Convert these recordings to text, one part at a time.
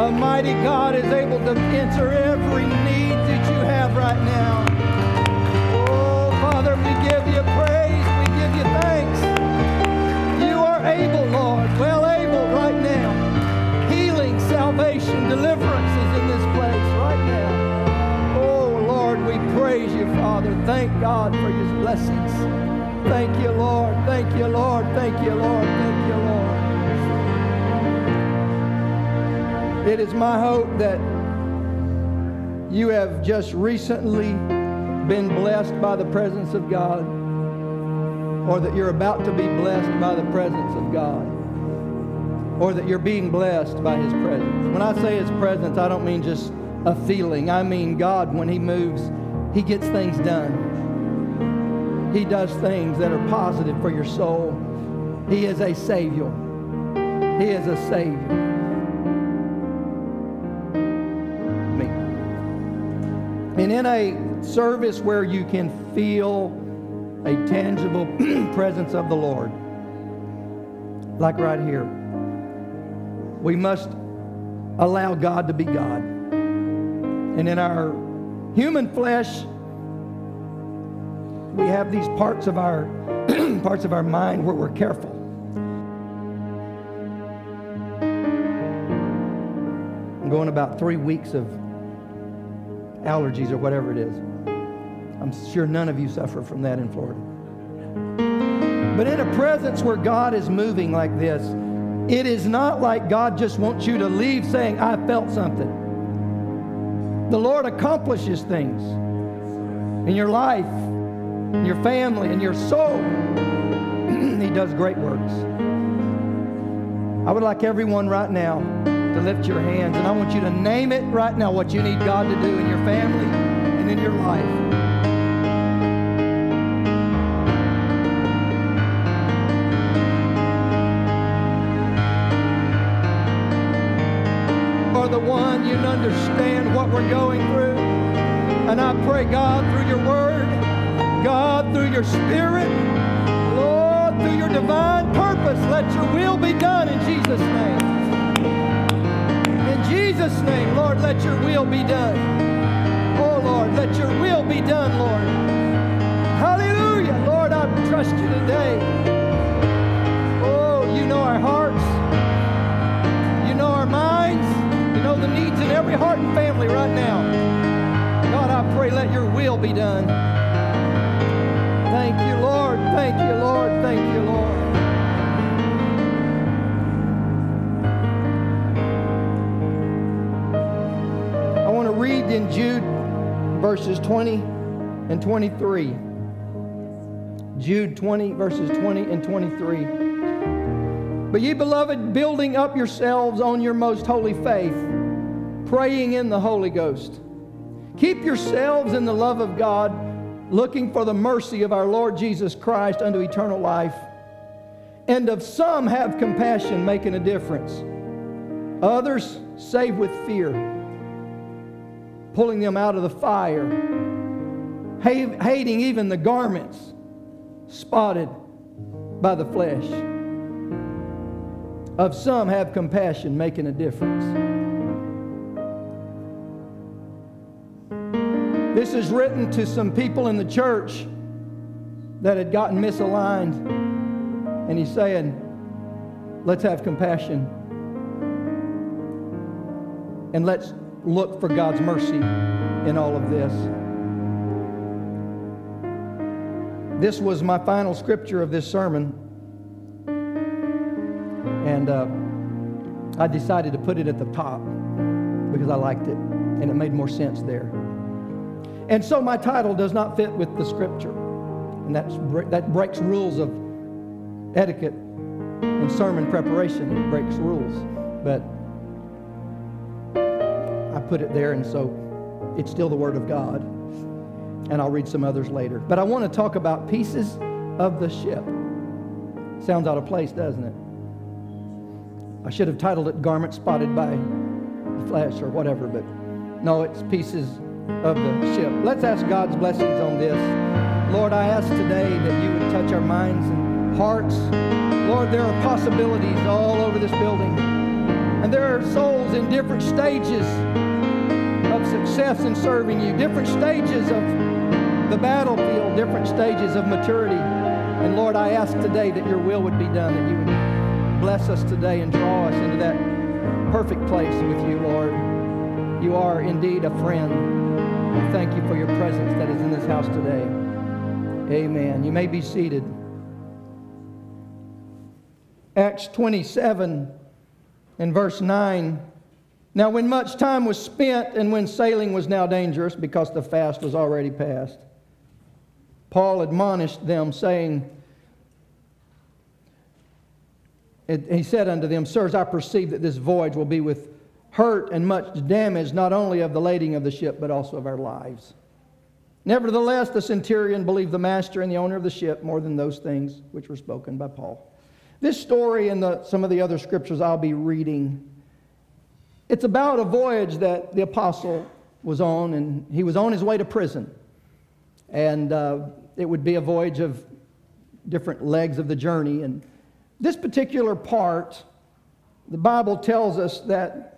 A mighty God is able to answer every need that you have right now. Oh, Father, we give you praise. We give you thanks. You are able, Lord, well able right now. Healing, salvation, deliverance is in this place right now. Oh, Lord, we praise you, Father. Thank God for His blessings. Thank you, Lord. Thank you, Lord. Thank you, Lord. Thank you, Lord. It is my hope that you have just recently been blessed by the presence of God, or that you're about to be blessed by the presence of God, or that you're being blessed by His presence. When I say His presence, I don't mean just a feeling. I mean God, when He moves, He gets things done. He does things that are positive for your soul. He is a Savior. He is a Savior. And in a service where you can feel a tangible presence of the Lord, like right here, we must allow God to be God. And in our human flesh, we have these parts of our mind where we're careful. I'm going about 3 weeks of allergies or whatever it is. I'm sure none of you suffer from that in Florida. But in a presence where God is moving like this, it is not like God just wants you to leave saying, I felt something. The Lord accomplishes things in your life, in your family, in your soul. He does great works. I would like everyone right now to lift your hands, and I want you to name it right now what you need God to do in your family and in your life. Or the one you understand what we're going through, and I pray, God, through your word, God, through your spirit, Lord, through your divine purpose, let your will be done in Jesus' name. In Jesus' name, Lord, let your will be done. Oh, Lord, let your will be done, Lord. Hallelujah. Lord, I trust you today. Oh, you know our hearts. You know our minds. You know the needs in every heart and family right now. God, I pray, let your will be done. Thank you, Lord. Thank you, Lord. Thank you, Lord. Read in Jude verses 20 and 23. Jude 20 verses 20 and 23. But ye beloved, building up yourselves on your most holy faith, praying in the Holy Ghost. Keep yourselves in the love of God, looking for the mercy of our Lord Jesus Christ unto eternal life. And of some have compassion, making a difference. Others save with fear, pulling them out of the fire, hating even the garments spotted by the flesh. Of some have compassion, making a difference. This is written to some people in the church that had gotten misaligned. And he's saying, let's have compassion. And let's look for God's mercy in all of this. This was my final scripture of this sermon. And I decided to put it at the top because I liked it and it made more sense there. And so my title does not fit with the scripture. And that breaks rules of etiquette and sermon preparation. It breaks rules. But I put it there, and so it's still the Word of God. And I'll read some others later. But I want to talk about pieces of the ship. Sounds out of place, doesn't it? I should have titled it Garment Spotted by the Flesh or whatever, but no, it's pieces of the ship. Let's ask God's blessings on this. Lord, I ask today that you would touch our minds and hearts. Lord, there are possibilities all over this building. And there are souls in different stages of success in serving you, different stages of the battlefield, different stages of maturity. And Lord, I ask today that your will would be done, that you would bless us today and draw us into that perfect place with you, Lord. You are indeed a friend. We thank you for your presence that is in this house today. Amen. You may be seated. Acts 27 and verse 9. Now when much time was spent and when sailing was now dangerous because the fast was already past, Paul admonished them, saying, he said unto them, Sirs, I perceive that this voyage will be with hurt and much damage, not only of the lading of the ship, but also of our lives. Nevertheless, the centurion believed the master and the owner of the ship more than those things which were spoken by Paul. This story and some of the other scriptures I'll be reading, it's about a voyage that the apostle was on, and he was on his way to prison. And it would be a voyage of different legs of the journey. And this particular part, the Bible tells us that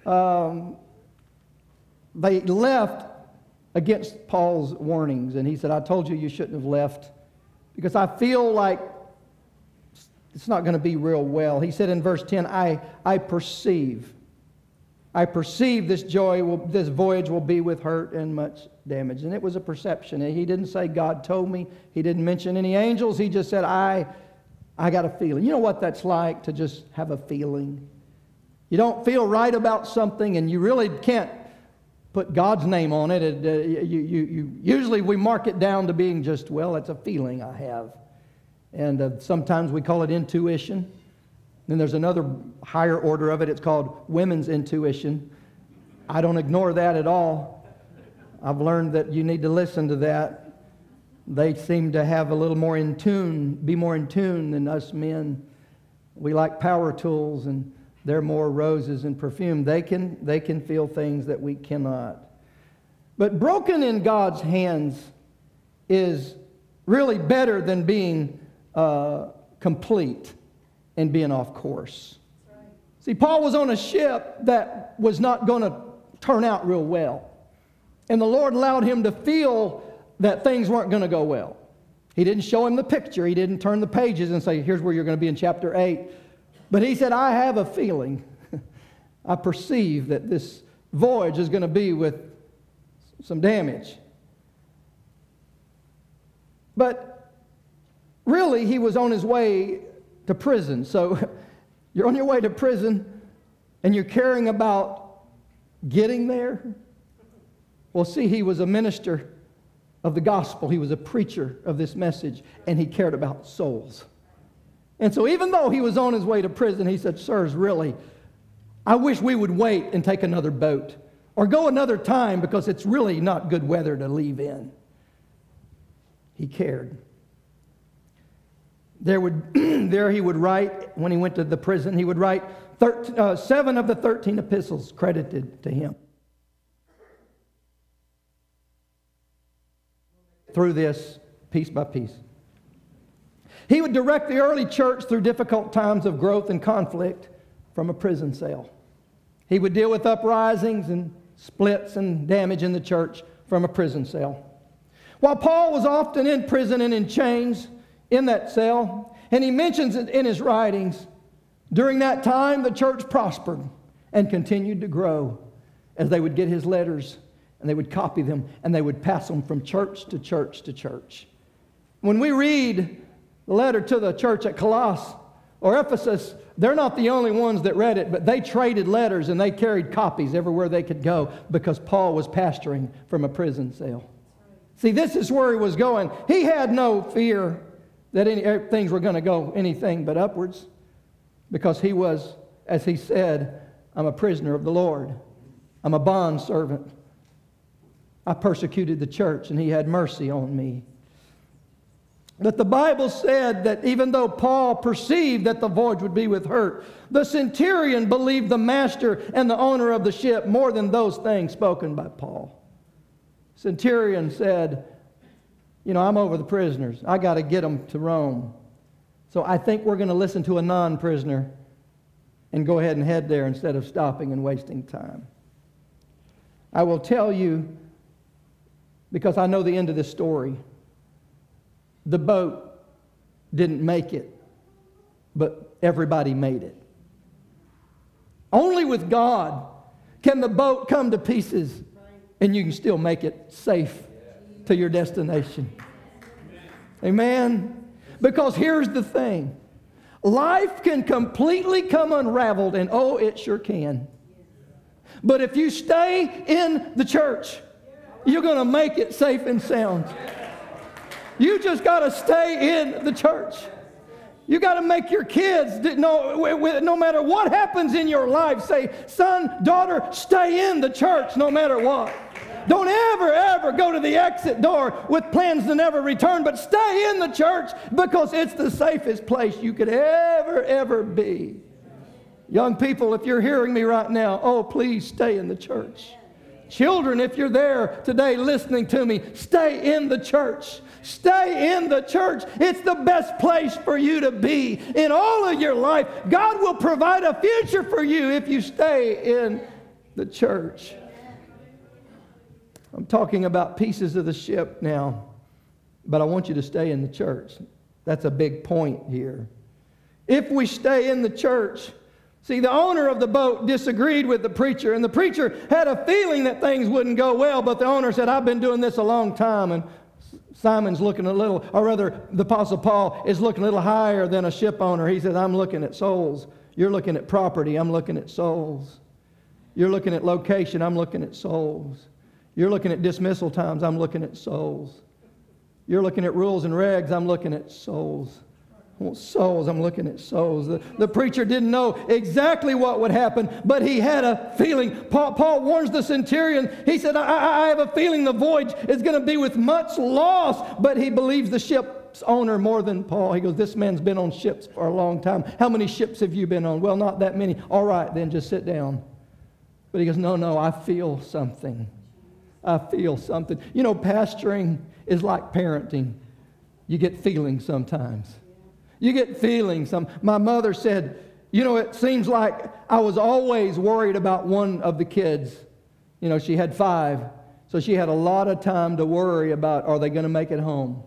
they left against Paul's warnings. And he said, I told you you shouldn't have left because I feel like it's not going to be real well. He said in verse 10, I perceive this voyage will be with hurt and much damage. And it was a perception. He didn't say God told me. He didn't mention any angels. He just said, I got a feeling. You know what that's like to just have a feeling? You don't feel right about something and you really can't put God's name on it. Usually we mark it down to being just, well, it's a feeling I have. And sometimes we call it intuition. Then there's another higher order of it. It's called women's intuition. I don't ignore that at all. I've learned that you need to listen to that. They seem to have a little more in tune, be more in tune than us men. We like power tools, and they're more roses and perfume. They can feel things that we cannot. But broken in God's hands is really better than being complete and being off course. Right. See, Paul was on a ship that was not going to turn out real well. And the Lord allowed him to feel that things weren't going to go well. He didn't show him the picture. He didn't turn the pages and say, here's where you're going to be in chapter 8. But he said, I have a feeling. I perceive that this voyage is going to be with some damage. But really, he was on his way to prison. So you're on your way to prison and you're caring about getting there. Well, see, he was a minister of the gospel. He was a preacher of this message, and he cared about souls. And so even though he was on his way to prison, he said, sirs, really, I wish we would wait and take another boat or go another time because it's really not good weather to leave in. He cared. There he would write, when he went to the prison, he would write 7 of the 13 epistles credited to him. Through this, piece by piece. He would direct the early church through difficult times of growth and conflict from a prison cell. He would deal with uprisings and splits and damage in the church from a prison cell. While Paul was often in prison and in chains, in that cell, and he mentions it in his writings, during that time the church prospered and continued to grow as they would get his letters and they would copy them and they would pass them from church to church to church. When we read the letter to the church at Colossus or Ephesus, they're not the only ones that read it, but they traded letters and they carried copies everywhere they could go because Paul was pastoring from a prison cell. See, this is where he was going. He had no fear that things were going to go anything but upwards because he was, as he said, I'm a prisoner of the Lord. I'm a bond servant. I persecuted the church and he had mercy on me. But the Bible said that even though Paul perceived that the voyage would be with hurt, the centurion believed the master and the owner of the ship more than those things spoken by Paul. Centurion said, I'm over the prisoners. I got to get them to Rome. So I think we're going to listen to a non-prisoner and go ahead and head there instead of stopping and wasting time. I will tell you, because I know the end of this story, the boat didn't make it, but everybody made it. Only with God can the boat come to pieces and you can still make it safe to your destination. Amen? Because here's the thing. Life can completely come unraveled, and oh, it sure can. But if you stay in the church, you're going to make it safe and sound. You just got to stay in the church. You got to make your kids, no matter what happens in your life, say, son, daughter, stay in the church no matter what. Don't ever go to the exit door with plans to never return, but stay in the church because it's the safest place you could ever be. Young people, if you're hearing me right now, oh, please stay in the church. Children, if you're there today listening to me, stay in the church. Stay in the church. It's the best place for you to be in all of your life. God will provide a future for you if you stay in the church. I'm talking about pieces of the ship now, but I want you to stay in the church. That's a big point here. If we stay in the church, see, the owner of the boat disagreed with the preacher, and the preacher had a feeling that things wouldn't go well, but the owner said, I've been doing this a long time, and Simon's looking a little, or rather, the Apostle Paul is looking a little higher than a ship owner. He says, I'm looking at souls. You're looking at property. I'm looking at souls. You're looking at location. I'm looking at souls. You're looking at dismissal times. I'm looking at souls. You're looking at rules and regs. I'm looking at souls. Souls, I'm looking at souls. The preacher didn't know exactly what would happen, but he had a feeling. Paul warns the centurion. He said, I have a feeling the voyage is going to be with much loss, but he believes the ship's owner more than Paul. He goes, this man's been on ships for a long time. How many ships have you been on? Well, not that many. All right, then just sit down. But he goes, no, I feel something. I feel something. You know, pastoring is like parenting. You get feelings sometimes. You get feelings. My mother said, you know, it seems like I was always worried about one of the kids. You know, she had 5. So she had a lot of time to worry about, are they going to make it home?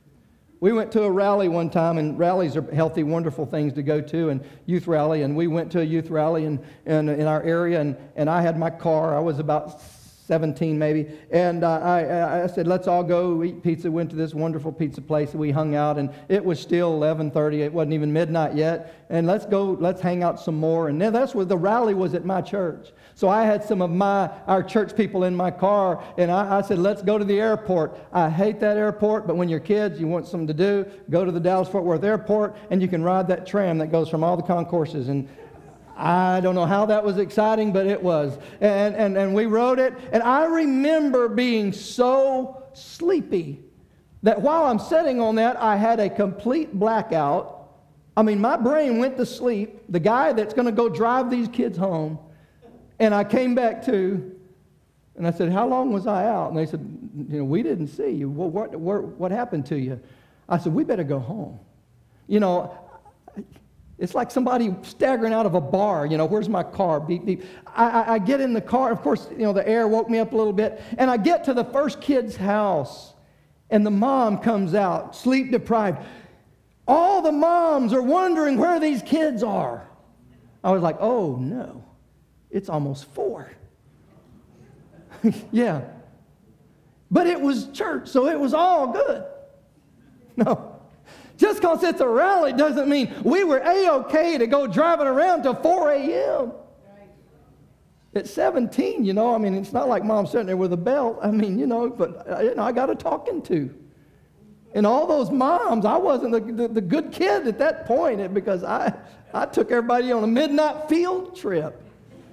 We went to a rally one time, and rallies are healthy, wonderful things to go to, and youth rally. And we went to a youth rally in our area, and I had my car. I was about 17 maybe, and I said, let's all go eat pizza. Went to this wonderful pizza place. We hung out, and it was still 11:30. It wasn't even midnight yet, and let's hang out some more. And then that's where the rally was, at my church. So I had some of our church people in my car, and I said, let's go to the airport. I hate that airport, but when you're kids, you want something to do, go to the Dallas-Fort Worth airport, and you can ride that tram that goes from all the concourses. And I don't know how that was exciting, but it was. And we rode it. And I remember being so sleepy that while I'm sitting on that, I had a complete blackout. I mean, my brain went to sleep, the guy that's going to go drive these kids home. And I came back to, and I said, how long was I out? And they said, you know, we didn't see you. Well, what happened to you? I said, we better go home. You know, it's like somebody staggering out of a bar. You know, where's my car? Beep, beep. I get in the car. Of course, you know, the air woke me up a little bit. And I get to the first kid's house. And the mom comes out, sleep deprived. All the moms are wondering where these kids are. I was like, oh, no. It's almost 4. Yeah. But it was church, so it was all good. No. Just because it's a rally doesn't mean we were A-okay to go driving around till 4 a.m. At 17, you know, I mean, it's not like Mom's sitting there with a belt. I mean, you know, but I got a talking to. And all those moms, I wasn't the good kid at that point because I took everybody on a midnight field trip.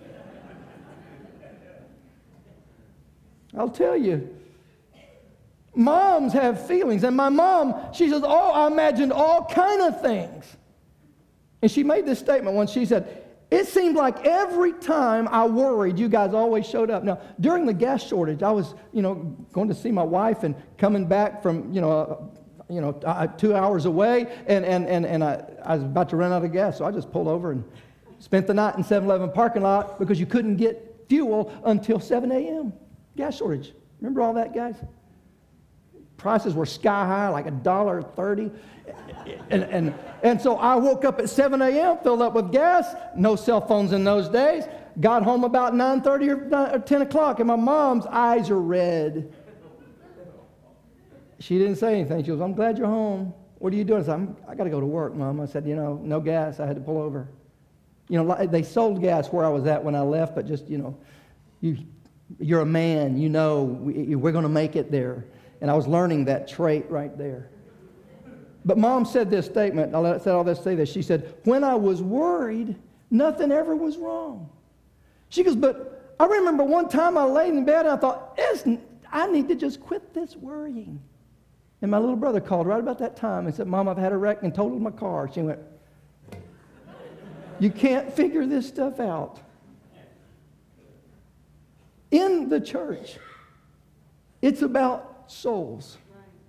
I'll tell you. Moms have feelings. And my mom, she says, I imagined all kind of things. And she made this statement once. She said, it seemed like every time I worried, you guys always showed up. Now, during the gas shortage, I was, you know, going to see my wife and coming back from, 2 hours away. And I was about to run out of gas. So I just pulled over and spent the night in 7-Eleven parking lot because you couldn't get fuel until 7 a.m. Gas shortage. Remember all that, guys? Prices were sky high, like $1.30. And so I woke up at 7 a.m., filled up with gas, no cell phones in those days, got home about 9:30 or 10 o'clock, and my mom's eyes are red. She didn't say anything. She goes, I'm glad you're home. What are you doing? I said, I got to go to work, Mom. I said, no gas. I had to pull over. They sold gas where I was at when I left, but just, you're a man. We're going to make it there. And I was learning that trait right there. But Mom said this statement. I said all this to say this. She said, when I was worried, nothing ever was wrong. She goes, but I remember one time I laid in bed and I thought, I need to just quit this worrying. And my little brother called right about that time and said, Mom, I've had a wreck and totaled my car. She went, you can't figure this stuff out. In the church, it's about souls.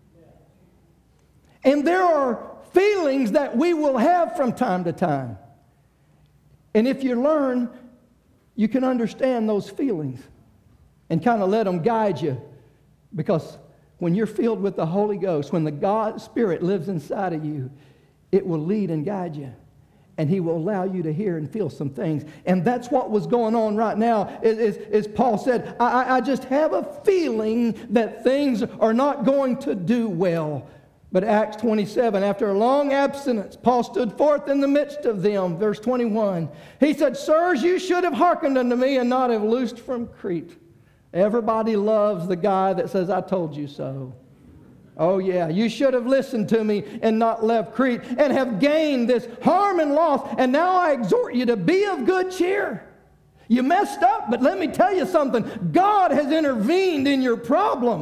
And there are feelings that we will have from time to time. And if you learn, you can understand those feelings and kind of let them guide you. Because when you're filled with the Holy Ghost, when the God Spirit lives inside of you, it will lead and guide you. And He will allow you to hear and feel some things. And that's what was going on right now. As Paul said, I just have a feeling that things are not going to do well. But Acts 27, after a long abstinence, Paul stood forth in the midst of them. Verse 21, he said, Sirs, you should have hearkened unto me and not have loosed from Crete. Everybody loves the guy that says, I told you so. Oh yeah, you should have listened to me and not left Crete and have gained this harm and loss. And now I exhort you to be of good cheer. You messed up, but let me tell you something. God has intervened in your problem.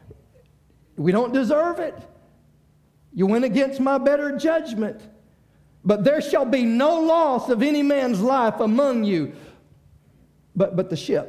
We don't deserve it. You went against my better judgment. But there shall be no loss of any man's life among you. But the ship.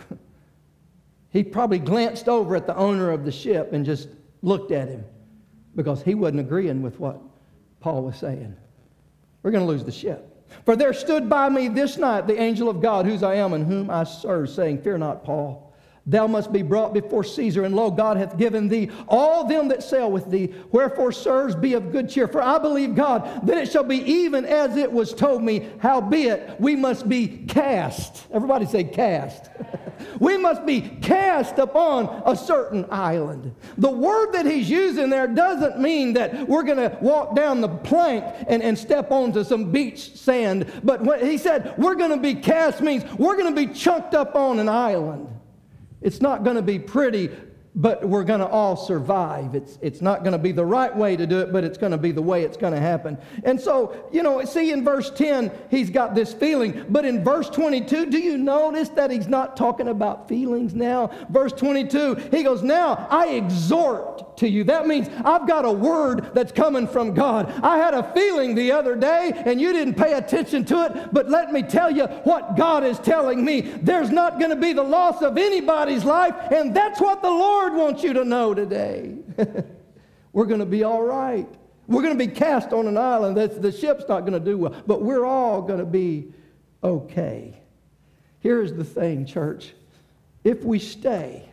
He probably glanced over at the owner of the ship and just looked at him because he wasn't agreeing with what Paul was saying. We're going to lose the ship. For there stood by me this night the angel of God, whose I am and whom I serve, saying, Fear not, Paul. Thou must be brought before Caesar, and lo, God hath given thee all them that sail with thee. Wherefore, sirs, be of good cheer. For I believe God that it shall be even as it was told me. Howbeit, we must be cast. Everybody say cast. We must be cast upon a certain island. The word that he's using there doesn't mean that we're going to walk down the plank and step onto some beach sand. But what he said, we're going to be cast means we're going to be chunked up on an island. It's not going to be pretty, but we're going to all survive. It's not going to be the right way to do it, but it's going to be the way it's going to happen. And so, see in verse 10, he's got this feeling. But in verse 22, do you notice that he's not talking about feelings now? Verse 22, he goes, now I exhort to you. That means I've got a word that's coming from God. I had a feeling the other day, and you didn't pay attention to it, but let me tell you what God is telling me. There's not going to be the loss of anybody's life, and that's what the Lord wants you to know today. We're going to be all right. We're going to be cast on an island. The ship's not going to do well, but we're all going to be okay. Here's the thing, church. If we stay,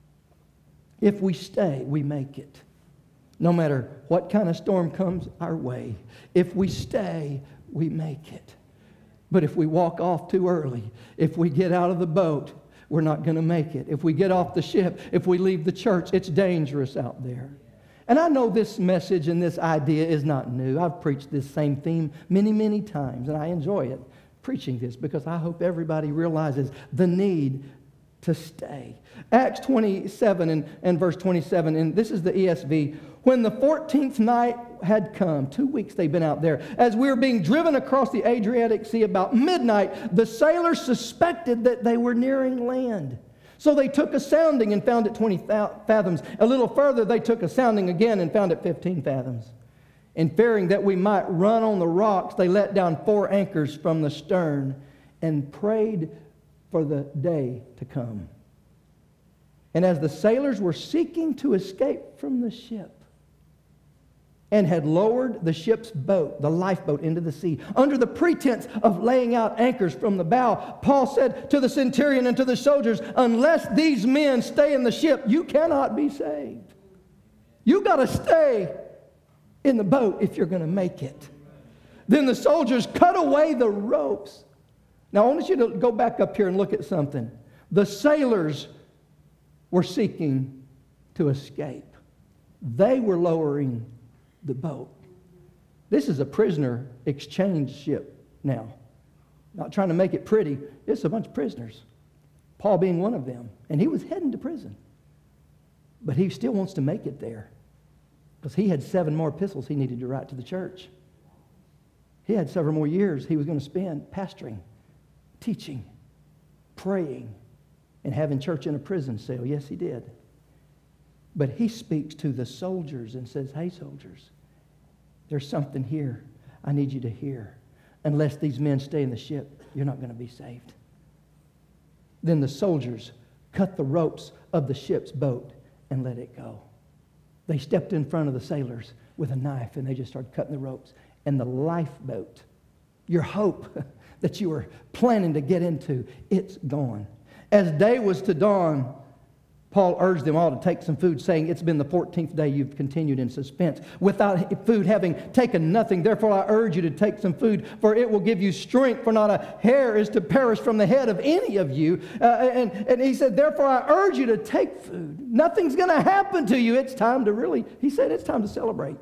we make it. No matter what kind of storm comes our way, if we stay, we make it. But if we walk off too early, if we get out of the boat, we're not going to make it. If we get off the ship, if we leave the church, it's dangerous out there. And I know this message and this idea is not new. I've preached this same theme many, many times, and I enjoy it, preaching this, because I hope everybody realizes the need to stay. Acts 27 and verse 27, and this is the ESV. When the 14th night had come, 2 weeks they've been out there, as we were being driven across the Adriatic Sea about midnight, the sailors suspected that they were nearing land. So they took a sounding and found it 20 fathoms. A little further, they took a sounding again and found it 15 fathoms. And fearing that we might run on the rocks, they let down 4 anchors from the stern and prayed for the day to come. And as the sailors were seeking to escape from the ship, and had lowered the ship's boat, the lifeboat, into the sea. Under the pretense of laying out anchors from the bow, Paul said to the centurion and to the soldiers, unless these men stay in the ship, you cannot be saved. You got to stay in the boat if you're going to make it. Then the soldiers cut away the ropes. Now, I want you to go back up here and look at something. The sailors were seeking to escape. They were lowering the boat. This is a prisoner exchange ship now. Not trying to make it pretty. It's a bunch of prisoners. Paul being one of them. And he was heading to prison. But he still wants to make it there. Because he had 7 more epistles he needed to write to the church. He had several more years he was going to spend pastoring, teaching, praying, and having church in a prison cell. Yes, he did. But he speaks to the soldiers and says, hey, soldiers, there's something here I need you to hear. Unless these men stay in the ship, you're not going to be saved. Then the soldiers cut the ropes of the ship's boat and let it go. They stepped in front of the sailors with a knife and they just started cutting the ropes. And the lifeboat, your hope that you were planning to get into, it's gone. As day was to dawn, Paul urged them all to take some food, saying, it's been the 14th day you've continued in suspense, without food having taken nothing. Therefore I urge you to take some food, for it will give you strength, for not a hair is to perish from the head of any of you. And he said, therefore I urge you to take food. Nothing's going to happen to you. It's time to he said, it's time to celebrate.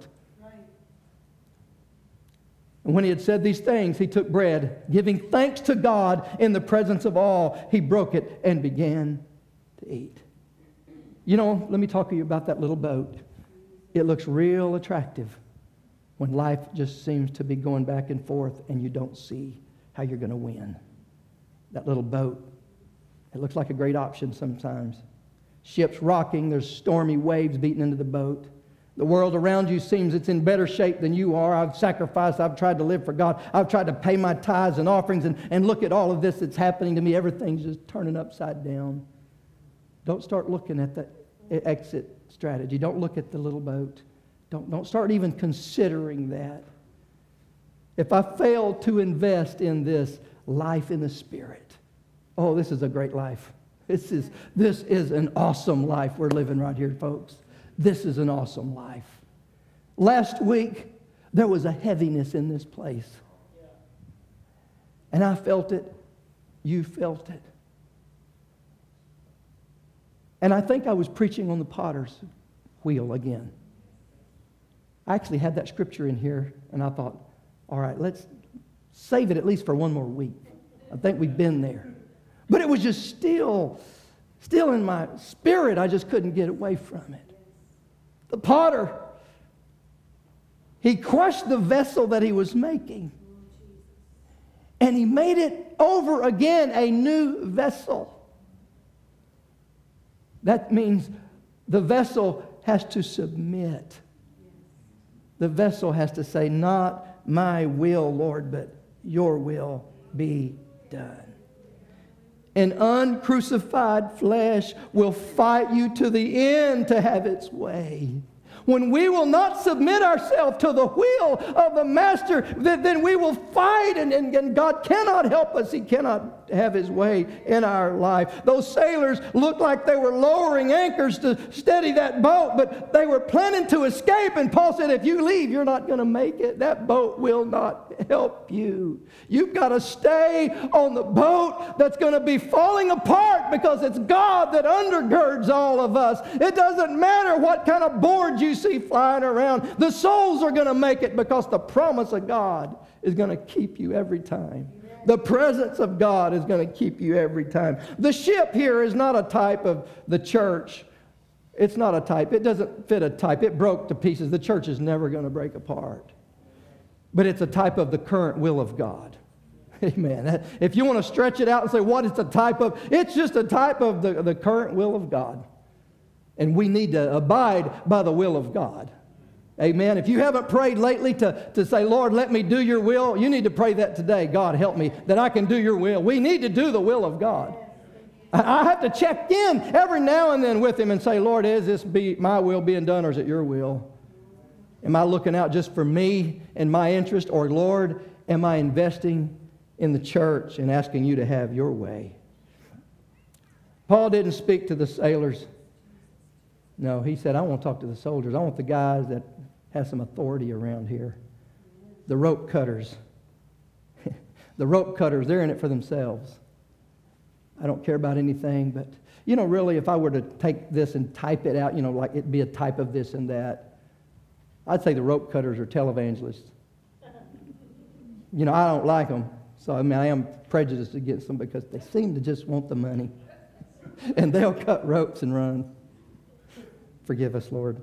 And when he had said these things, he took bread, giving thanks to God in the presence of all. He broke it and began to eat. You know, let me talk to you about that little boat. It looks real attractive when life just seems to be going back and forth and you don't see how you're going to win. That little boat, it looks like a great option sometimes. Ships rocking, there's stormy waves beating into the boat. The world around you seems it's in better shape than you are. I've sacrificed. I've tried to live for God. I've tried to pay my tithes and offerings. And look at all of this that's happening to me. Everything's just turning upside down. Don't start looking at the exit strategy. Don't look at the little boat. Don't start even considering that. If I fail to invest in this life in the Spirit, oh, this is a great life. This is an awesome life we're living right here, folks. This is an awesome life. Last week, there was a heaviness in this place. And I felt it. You felt it. And I think I was preaching on the potter's wheel again. I actually had that scripture in here, and I thought, all right, let's save it at least for one more week. I think we've been there. But it was just still in my spirit. I just couldn't get away from it. The potter, he crushed the vessel that he was making. And he made it over again a new vessel. That means the vessel has to submit. The vessel has to say, not my will, Lord, but your will be done. An uncrucified flesh will fight you to the end to have its way. When we will not submit ourselves to the will of the Master, then we will fight, and God cannot help us. He cannot have His way in our life. Those sailors looked like they were lowering anchors to steady that boat, but they were planning to escape, and Paul said, if you leave, you're not going to make it. That boat will not help you. You've got to stay on the boat that's going to be falling apart, because it's God that undergirds all of us. It doesn't matter what kind of board you see flying around. The souls are going to make it, because the promise of God is going to keep you every time. The presence of God is going to keep you every time. The ship here is not a type of the church. It's not a type. It doesn't fit a type. It broke to pieces. The church is never going to break apart. But it's a type of the current will of God. Amen. If you want to stretch it out and say what it's a type of, it's just a type of the current will of God. And we need to abide by the will of God. Amen. If you haven't prayed lately to say, Lord, let me do your will, you need to pray that today. God, help me that I can do your will. We need to do the will of God. I have to check in every now and then with Him and say, Lord, is this my will being done, or is it your will? Am I looking out just for me and my interest? Or, Lord, am I investing in the church and asking you to have your way? Paul didn't speak to the sailors. No, he said, I want to talk to the soldiers. I want the guys that have some authority around here. The rope cutters. The rope cutters, they're in it for themselves. I don't care about anything, but, really, if I were to take this and type it out, like it'd be a type of this and that, I'd say the rope cutters are televangelists. I don't like them. So, I am prejudiced against them because they seem to just want the money. And they'll cut ropes and run. Forgive us, Lord.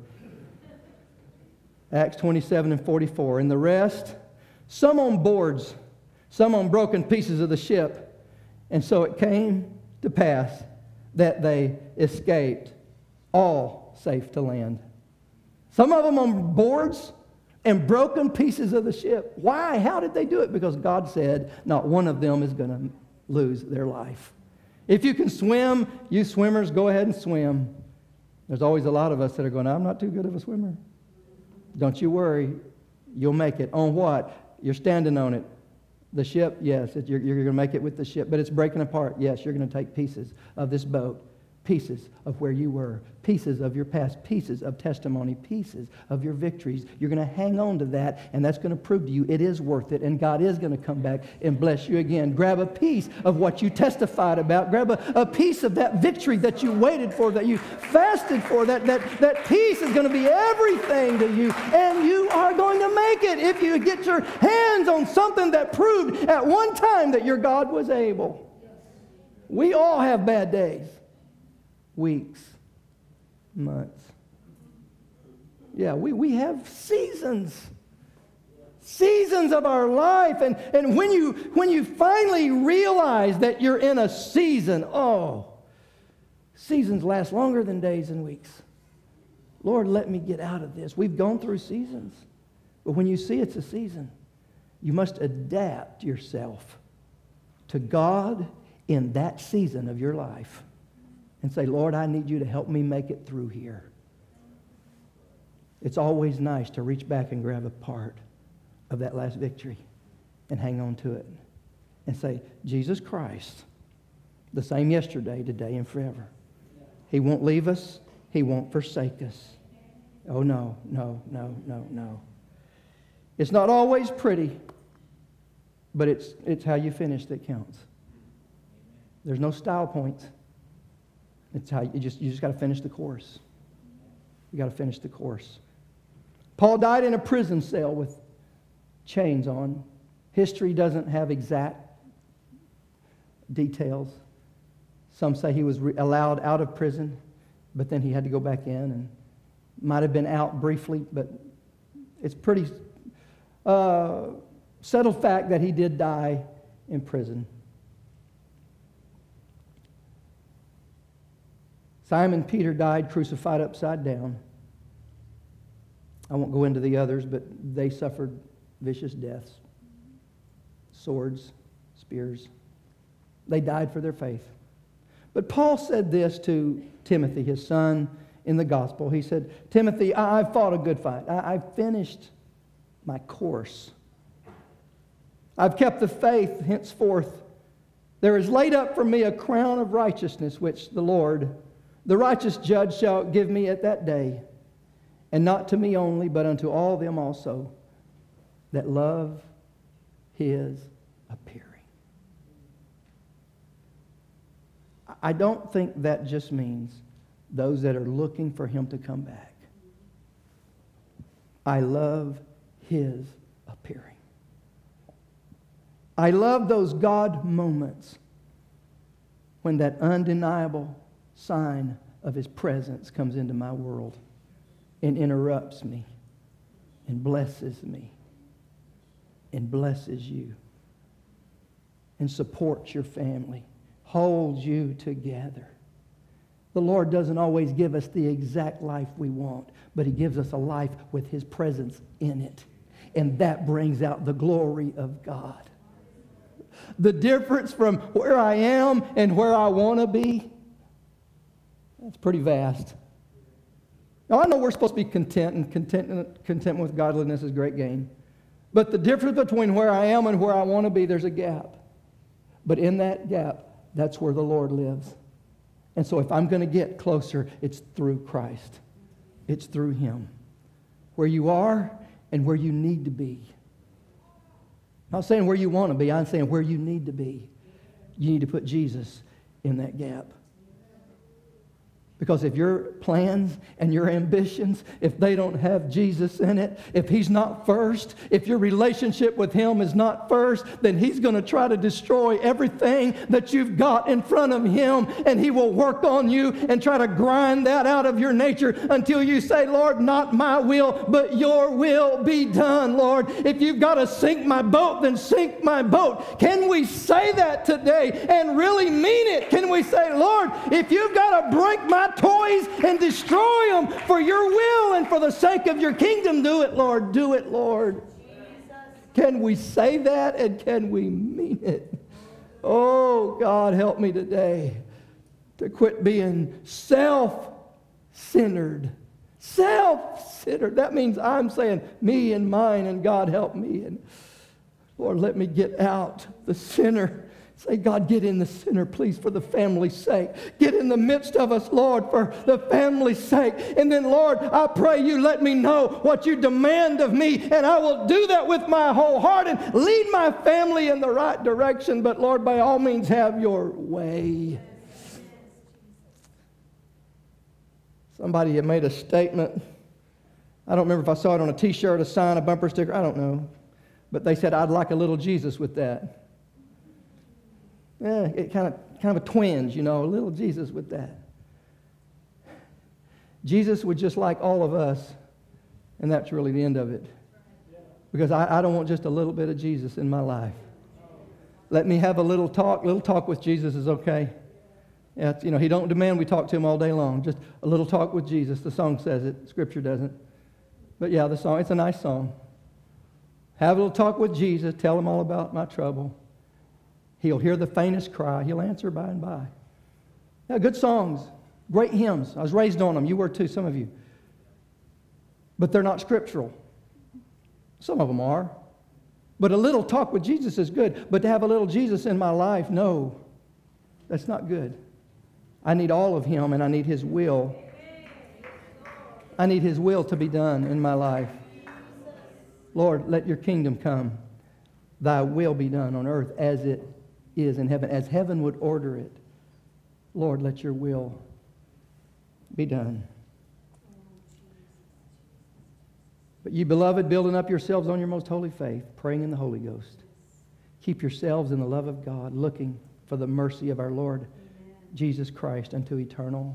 Acts 27 and 44. And the rest, some on boards, some on broken pieces of the ship. And so it came to pass that they escaped, all safe to land. Some of them on boards and broken pieces of the ship. Why? How did they do it? Because God said not one of them is going to lose their life. If you can swim, you swimmers, go ahead and swim. There's always a lot of us that are going, I'm not too good of a swimmer. Don't you worry. You'll make it. On what? You're standing on it. The ship, yes, you're going to make it with the ship, but it's breaking apart. Yes, you're going to take pieces of this boat, pieces of where you were, pieces of your past, pieces of testimony, pieces of your victories. You're going to hang on to that, and that's going to prove to you it is worth it, and God is going to come back and bless you again. Grab a piece of what you testified about. Grab a piece of that victory that you waited for, that you fasted for. That piece is going to be everything to you, and you are going to make it if you get your hands on something that proved at one time that your God was able. We all have bad days. Weeks, months. Yeah, we have seasons. Seasons of our life. And when you finally realize that you're in a season, seasons last longer than days and weeks. Lord, let me get out of this. We've gone through seasons. But when you see it's a season, you must adapt yourself to God in that season of your life. And say, Lord, I need you to help me make it through here. It's always nice to reach back and grab a part of that last victory and hang on to it. And say, Jesus Christ, the same yesterday, today, and forever. He won't leave us. He won't forsake us. Oh, no, no, no, no, no. It's not always pretty, but it's how you finish that counts. There's no style points. It's how you just got to finish the course. You got to finish the course. Paul died in a prison cell with chains on. History doesn't have exact details. Some say he was allowed out of prison, but then he had to go back in and might have been out briefly, but it's pretty settled fact that he did die in prison. Simon Peter died crucified upside down. I won't go into the others, but they suffered vicious deaths. Swords, spears. They died for their faith. But Paul said this to Timothy, his son, in the gospel. He said, Timothy, I've fought a good fight. I've finished my course. I've kept the faith henceforth. There is laid up for me a crown of righteousness, which the Lord, the righteous judge, shall give me at that day, and not to me only, but unto all them also that love his appearing. I don't think that just means those that are looking for him to come back. I love his appearing. I love those God moments when that undeniable sign of his presence comes into my world and interrupts me and blesses me and blesses you and supports your family, holds you together. The Lord doesn't always give us the exact life we want, but he gives us a life with his presence in it. And that brings out the glory of God. The difference from where I am and where I want to be, that's pretty vast. Now, I know we're supposed to be content, and contentment with godliness is great gain. But the difference between where I am and where I want to be, there's a gap. But in that gap, that's where the Lord lives. And so if I'm going to get closer, it's through Christ. It's through Him. Where you are and where you need to be. I'm not saying where you want to be. I'm saying where you need to be. You need to put Jesus in that gap. Because if your plans and your ambitions, if they don't have Jesus in it, if He's not first, if your relationship with Him is not first, then He's going to try to destroy everything that you've got in front of Him, and He will work on you and try to grind that out of your nature until you say, Lord, not my will, but your will be done, Lord. If you've got to sink my boat, then sink my boat. Can we say that today and really mean it? Can we say, Lord, if you've got to break my toys and destroy them for your will and for the sake of your kingdom, do it, Lord. Do it, Lord. Jesus. Can we say that and can we mean it? Oh, God, help me today to quit being self-centered. Self-centered. That means I'm saying me and mine, and God help me. And Lord, let me get out the sinner. Say, God, get in the center, please, for the family's sake. Get in the midst of us, Lord, for the family's sake. And then, Lord, I pray you let me know what you demand of me, and I will do that with my whole heart and lead my family in the right direction. But, Lord, by all means, have your way. Somebody had made a statement. I don't remember if I saw it on a T-shirt, a sign, a bumper sticker. I don't know. But they said, I'd like a little Jesus with that. Yeah, it kind of a twinge, a little Jesus with that. Jesus would just like all of us, and that's really the end of it. Because I don't want just a little bit of Jesus in my life. Let me have a little talk. Little talk with Jesus is okay. Yeah, He don't demand we talk to Him all day long. Just a little talk with Jesus. The song says it. Scripture doesn't. But yeah, the song, it's a nice song. Have a little talk with Jesus. Tell Him all about my trouble. He'll hear the faintest cry. He'll answer by and by. Yeah, good songs. Great hymns. I was raised on them. You were too, some of you. But they're not scriptural. Some of them are. But a little talk with Jesus is good. But to have a little Jesus in my life, no. That's not good. I need all of Him, and I need His will. I need His will to be done in my life. Lord, let your kingdom come. Thy will be done on earth as it is in heaven, as heaven would order it. Lord, let your will be done. But you, beloved, building up yourselves on your most holy faith, praying in the Holy Ghost. Keep yourselves in the love of God, looking for the mercy of our Lord Jesus Christ unto eternal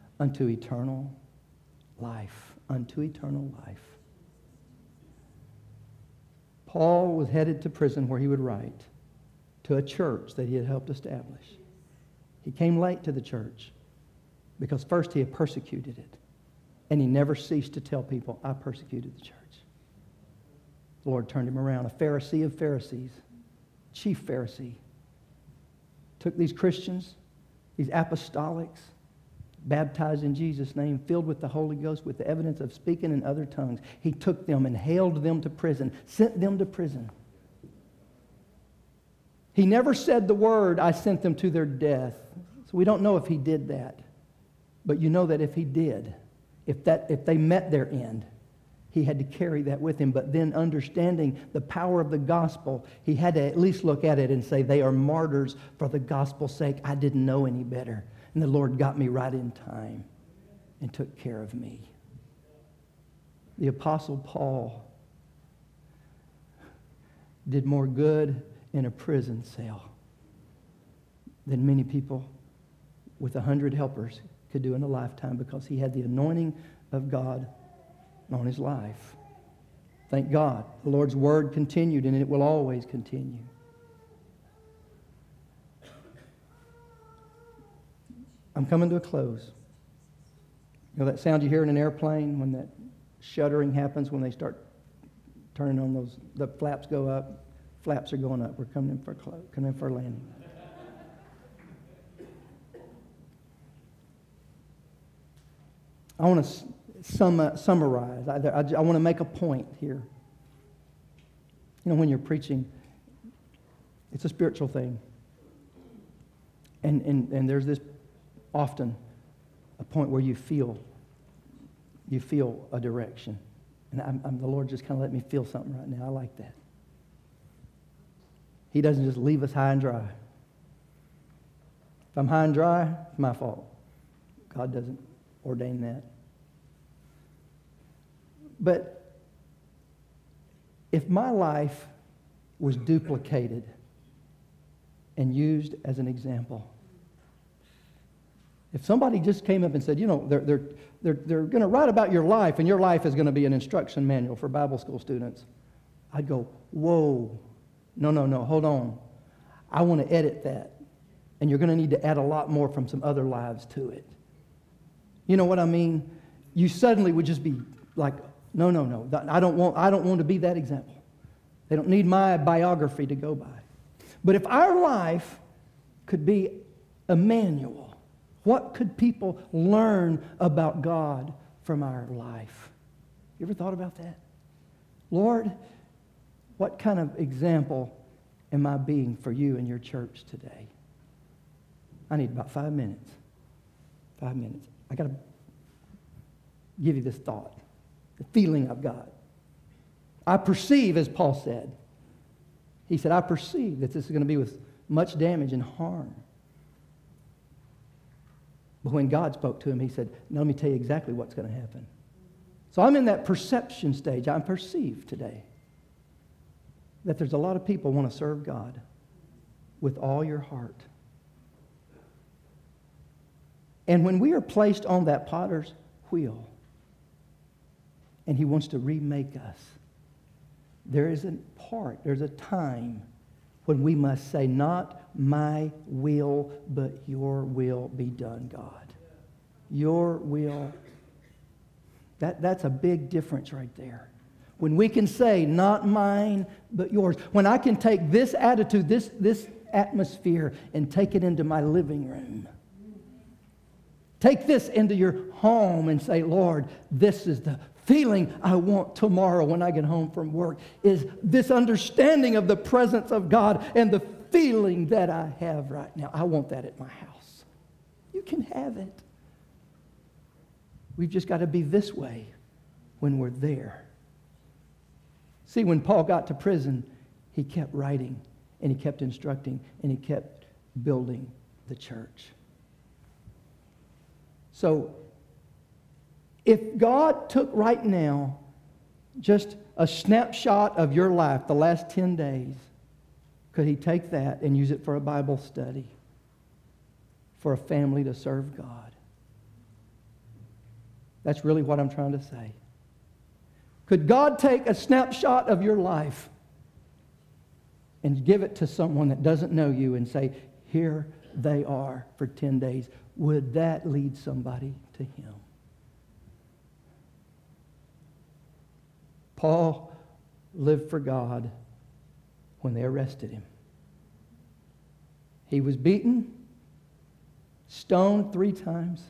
life. Unto eternal life. Paul was headed to prison where he would write to a church that he had helped establish. He came late to the church because first he had persecuted it. And he never ceased to tell people, I persecuted the church. The Lord turned him around. A Pharisee of Pharisees, chief Pharisee, took these Christians, these apostolics, baptized in Jesus' name, filled with the Holy Ghost, with the evidence of speaking in other tongues. He took them and haled them to prison, sent them to prison. He never said the word, I sent them to their death. So we don't know if he did that. But you know that if he did, if they met their end, he had to carry that with him. But then understanding the power of the gospel, he had to at least look at it and say, they are martyrs for the gospel's sake. I didn't know any better. And the Lord got me right in time and took care of me. The Apostle Paul did more good in a prison cell than many people with 100 helpers could do in a lifetime, because he had the anointing of God on his life. Thank God. The Lord's word continued, and it will always continue. I'm coming to a close. You know that sound you hear in an airplane when that shuddering happens, when they start turning on those, the flaps go up. Flaps are going up. We're coming in for a landing. I want to summarize. I want to make a point here. You know, when you're preaching, it's a spiritual thing. And there's this often a point where you feel a direction. And the Lord just kind of let me feel something right now. I like that. He doesn't just leave us high and dry. If I'm high and dry, it's my fault. God doesn't ordain that. But if my life was duplicated and used as an example, if somebody just came up and said, you know, they're going to write about your life, and your life is going to be an instruction manual for Bible school students, I'd go, whoa, no, hold on. I want to edit that. And you're going to need to add a lot more from some other lives to it. You know what I mean? You suddenly would just be like, no. I don't want to be that example. They don't need my biography to go by. But if our life could be a manual, what could people learn about God from our life? You ever thought about that? Lord, what kind of example am I being for you and your church today? I need about 5 minutes. 5 minutes. I got to give you this thought, the feeling I've got. I perceive, as Paul said. He said, I perceive that this is going to be with much damage and harm. But when God spoke to him, he said, now let me tell you exactly what's going to happen. So I'm in that perception stage. I perceive today that there's a lot of people who want to serve God with all your heart. And when we are placed on that potter's wheel, and he wants to remake us, there's a time when we must say, not my will, but your will be done, God. Your will. That's a big difference right there. When we can say, not mine, but yours. When I can take this attitude, this atmosphere, and take it into my living room. Take this into your home and say, Lord, this is the feeling I want tomorrow when I get home from work, is this understanding of the presence of God and the feeling that I have right now. I want that at my house. You can have it. We've just got to be this way when we're there. See, when Paul got to prison, he kept writing, and he kept instructing, and he kept building the church. So, if God took right now just a snapshot of your life, the last 10 days, could he take that and use it for a Bible study, for a family to serve God? That's really what I'm trying to say. Could God take a snapshot of your life and give it to someone that doesn't know you and say, here they are for 10 days? Would that lead somebody to him? Paul lived for God when they arrested him. He was beaten, stoned 3 times,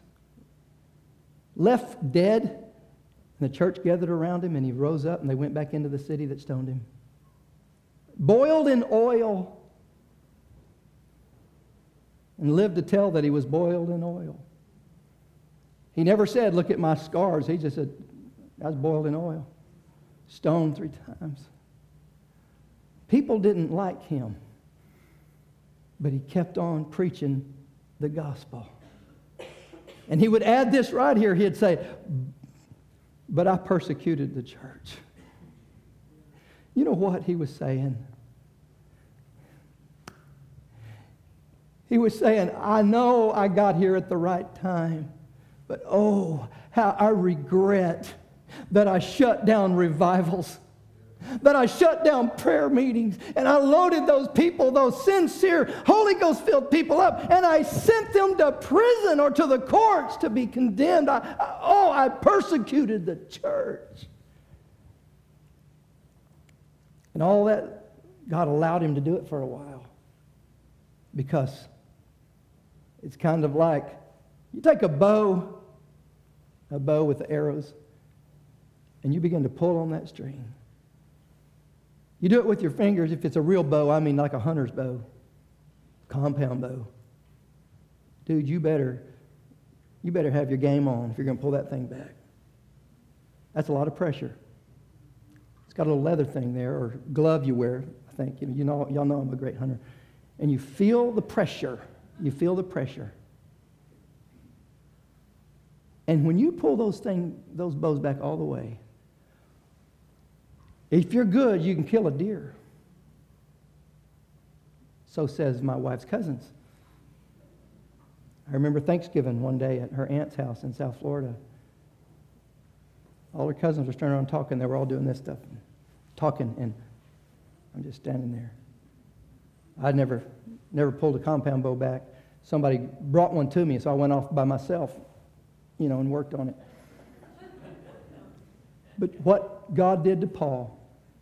left dead, and the church gathered around him, and he rose up, and they went back into the city that stoned him. Boiled in oil, and lived to tell that he was boiled in oil. He never said, look at my scars. He just said, I was boiled in oil. Stoned 3 times. People didn't like him, but he kept on preaching the gospel. And he would add this right here. He'd say, but I persecuted the church. You know what he was saying? He was saying, I know I got here at the right time, but oh, how I regret that I shut down revivals, that I shut down prayer meetings, and I loaded those people, those sincere, Holy Ghost-filled people up, and I sent them to prison or to the courts to be condemned. I persecuted the church. And all that, God allowed him to do it for a while, because it's kind of like you take a bow a bow with the arrows, and you begin to pull on that string. You do it with your fingers. If it's a real bow, I mean like a hunter's bow, compound bow. Dude, you better have your game on if you're going to pull that thing back. That's a lot of pressure. It's got a little leather thing there, or glove you wear, I think. Y'all know I'm a great hunter. And you feel the pressure. You feel the pressure. And when you pull those bows back all the way, if you're good, you can kill a deer. So says my wife's cousins. I remember Thanksgiving one day at her aunt's house in South Florida. All her cousins were standing around talking. They were all doing this stuff, talking, and I'm just standing there. I'd never pulled a compound bow back. Somebody brought one to me, so I went off by myself, and worked on it. But what God did to Paul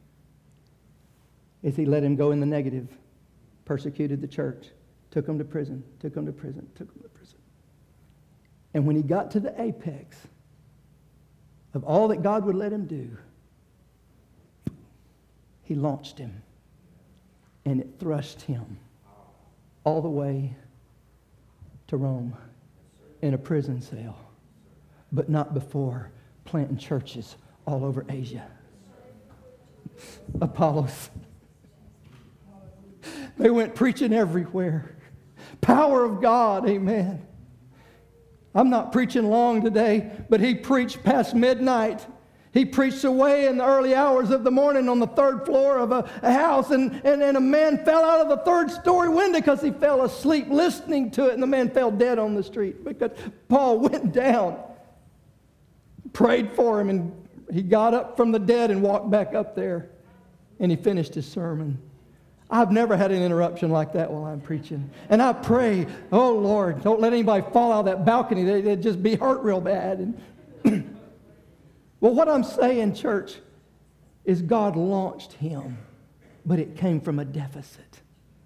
is he let him go in the negative, persecuted the church, took him to prison, took him to prison, took him to prison. And when he got to the apex of all that God would let him do, he launched him, and it thrust him all the way to Rome in a prison cell, but not before planting churches all over Asia. Apollos. They went preaching everywhere. Power of God, amen. I'm not preaching long today, but he preached past midnight. He preached away in the early hours of the morning on the third floor of a house, and a man fell out of the third-story window because he fell asleep listening to it, and the man fell dead on the street because Paul went down, prayed for him, and he got up from the dead and walked back up there, and he finished his sermon. I've never had an interruption like that while I'm preaching. And I pray, oh Lord, don't let anybody fall out of that balcony. They'd just be hurt real bad. And well, what I'm saying, church, is God launched him, but it came from a deficit.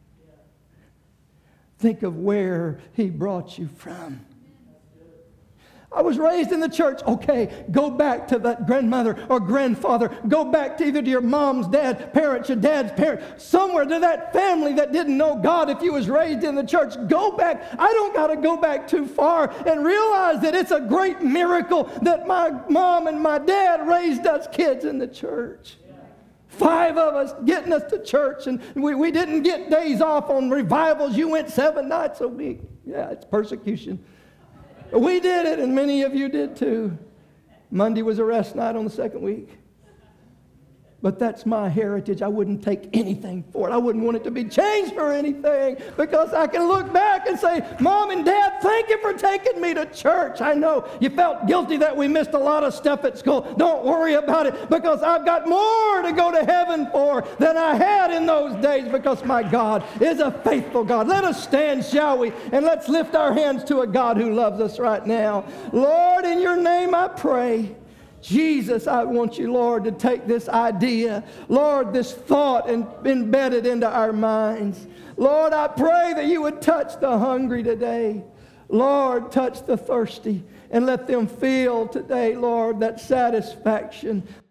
Think of where he brought you from. I was raised in the church. Okay, go back to that grandmother or grandfather. Go back to either to your mom's parents, your dad's parents, somewhere to that family that didn't know God if you was raised in the church. Go back. I don't got to go back too far and realize that it's a great miracle that my mom and my dad raised us kids in the church. 5 of us getting us to church, and we didn't get days off on revivals. You went 7 nights a week. Yeah, it's persecution. We did it, and many of you did too. Monday was a rest night on the second week. But that's my heritage. I wouldn't take anything for it. I wouldn't want it to be changed for anything, because I can look back and say, Mom and Dad, thank you for taking me to church. I know you felt guilty that we missed a lot of stuff at school. Don't worry about it, because I've got more to go to heaven for than I had in those days, because my God is a faithful God. Let us stand, shall we? And let's lift our hands to a God who loves us right now. Lord, in your name I pray. Jesus, I want you, Lord, to take this idea, Lord, this thought, and embed it into our minds. Lord, I pray that you would touch the hungry today. Lord, touch the thirsty, and let them feel today, Lord, that satisfaction